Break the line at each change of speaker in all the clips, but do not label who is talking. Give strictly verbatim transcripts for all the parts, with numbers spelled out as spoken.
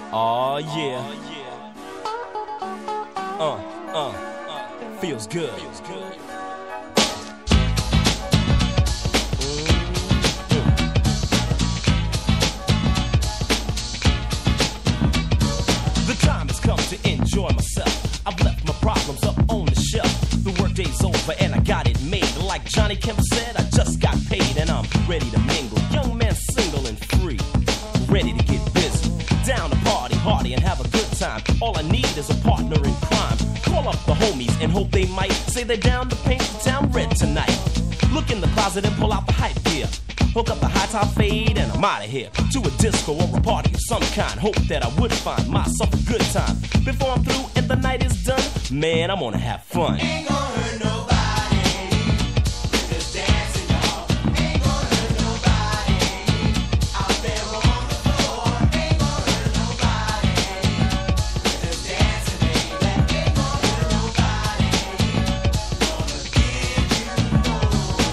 Oh yeah. Uh, uh, feels good. Feels good. The time has come to enjoy myself. I've left my problems up on the shelf. The workday's over and I got it made. Like Johnny Kemp said, I just got paid and I'm ready to mingle. Young man, single and free, ready to get busy. Down to party, hardy and have a good time. All I need is a partner in crime. Call up the homies and hope they might say they're down to paint the town red tonight. Look in the closet and pull out the hype gear. Hook up the high top fade and I'm out of here. To a disco or a party of some kind. Hope that I would find myself a good time. Before I'm through and the night is done, man, I'm gonna have fun.
Ain't gonna hurt nobody. We're just dancing, y'all. Ain't gonna hurt nobody. Out there on the floor. Ain't gonna hurt nobody. We're just dancing, baby. Ain't gonna hurt nobody. Gonna give you more.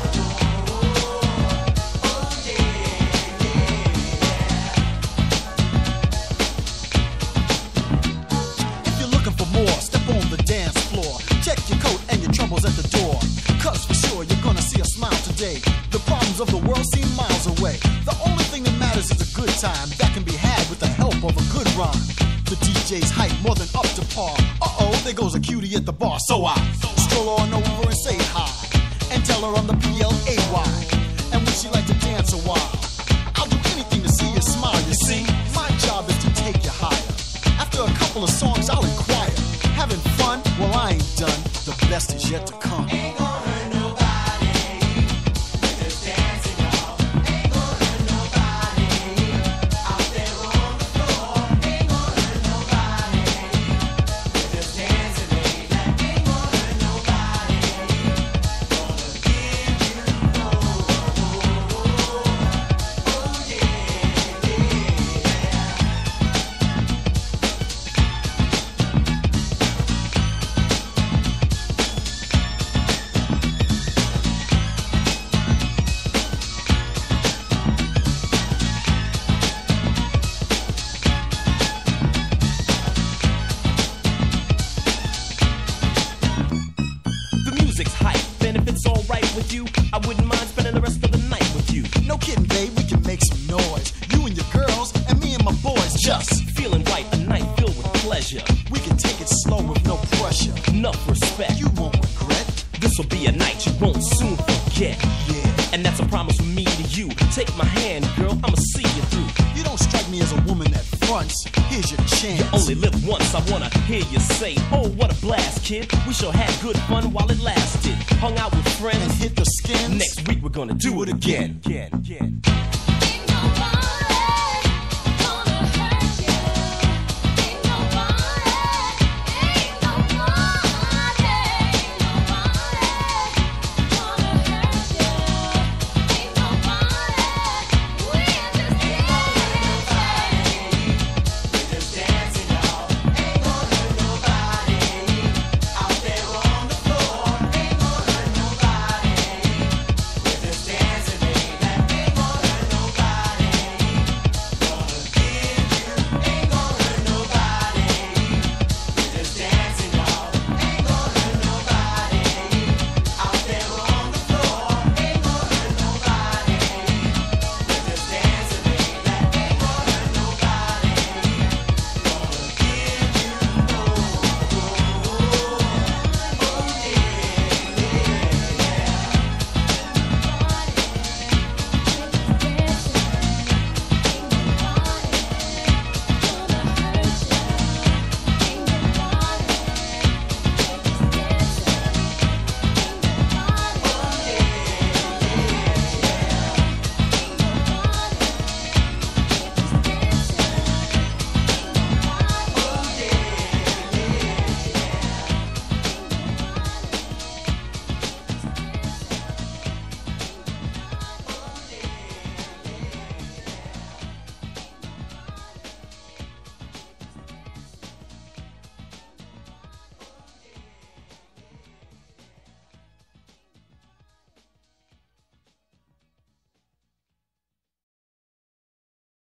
Oh yeah, yeah.
If you're looking for more, step on the dance floor. Check your coat and your troubles at the door. Cause for sure you're gonna see a smile today. The problems of the world seem miles away. The only thing that matters is a good time that can be had with the help of a good rhyme. The D J's hype more than up to par. Uh-oh, there goes a cutie at the bar. So I stroll on over and say hi and tell her I'm the P L A Y. And would she like to dance a while? I'll do anything to see you smile, you see. My job is to take you higher. After a couple of songs, I'll inquire. Having fun? Well, I ain't done. The best is yet to come.
Ain't gonna hurt nobody. We're just dancing, y'all. Ain't gonna hurt nobody. Out there on the floor. Ain't gonna hurt nobody. We're just dancing, baby. Ain't gonna hurt nobody. Gonna give you more. Oh yeah, yeah.
The music's hype, and if it's alright with you, I wouldn't mind spending the rest of the night with you.
No kidding, babe, we can make some noise. You and your girls, and me and my boys. Just
Feeling right, a night filled with pleasure.
we can take it slow with no pressure.
Enough respect.
You won't regret.
This'll be a night you won't soon forget.
Yeah.
And that's a promise from me to you. Take my hand, girl, I'ma see you through.
You don't strike me as a woman that fronts. Here's your chance.
You only live once, I wanna hear you say, oh, what a blast, kid. We sure had good fun while it lasted. Hung out with
and
friends.
hit the skins.
Next week we're gonna do it again. Again, again.